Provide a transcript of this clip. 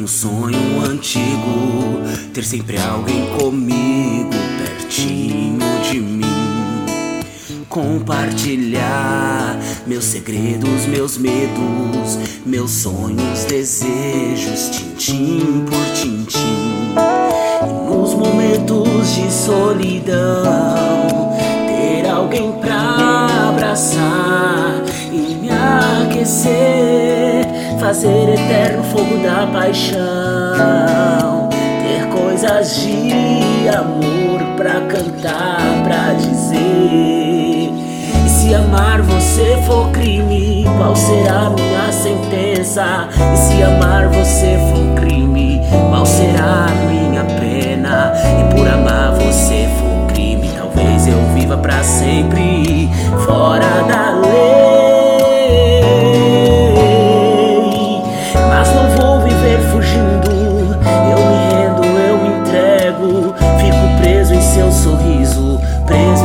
um sonho antigo, ter sempre alguém comigo, pertinho de mim. Compartilhar meus segredos, meus medos, meus sonhos, desejos, tintim por tintim. E nos momentos de solidão, ter alguém pra abraçar e me aquecer, fazer eterno fogo da paixão, ter coisas de amor pra cantar, pra dizer. E se amar você for crime, qual será a minha sentença? E se amar você for crime, qual será a minha pena? E por amar você for crime, talvez eu viva pra sempre fora da lei. Mas não vou viver fugindo, eu me rendo, eu me entrego, fico preso em seu sorriso, preso